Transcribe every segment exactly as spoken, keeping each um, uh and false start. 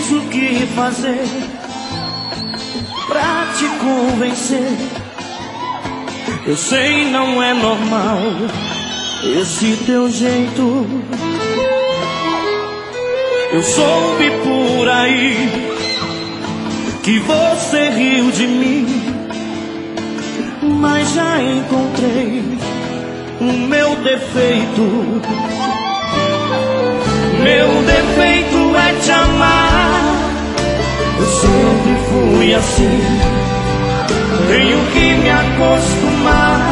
fiz o que fazer pra te convencer. Eu sei, não é normal esse teu jeito. Eu soube por aí que você riu de mim, mas já encontrei o meu defeito. Meu defeito é te amar. Eu sempre fui assim, tenho que me acostumar.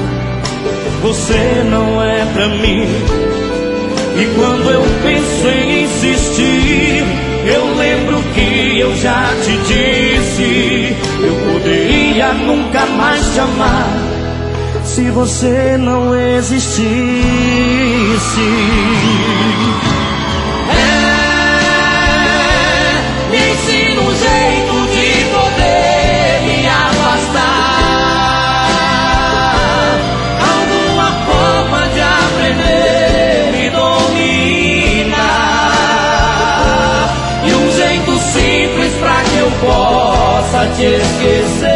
Você não é pra mim. E quando eu penso em insistir, eu lembro que eu já te disse: eu poderia nunca mais te amar se você não existisse. Possa te esquecer.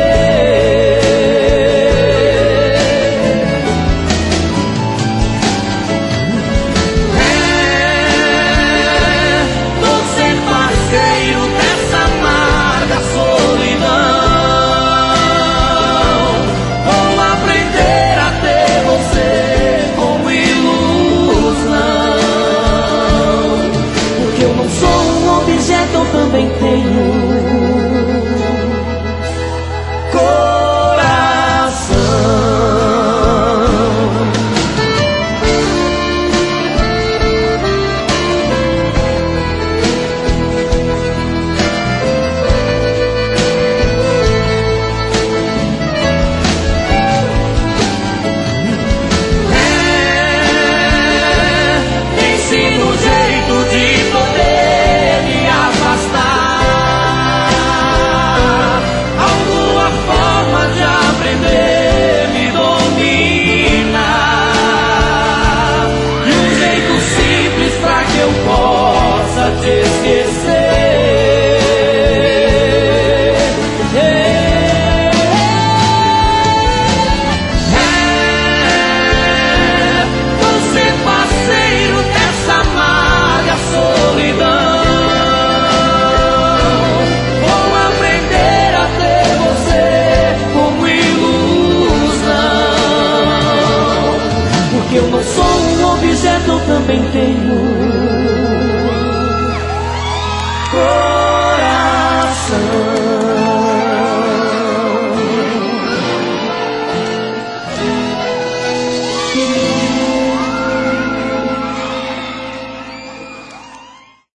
É, vou ser parceiro dessa amarga solidão. Vou aprender a ter você como ilusão. Porque eu não sou um objeto, eu também tenho te esquecer. É, é, vou ser parceiro dessa amarga solidão. Vou aprender a ter você como ilusão. Porque eu não sou um objeto, eu também tenho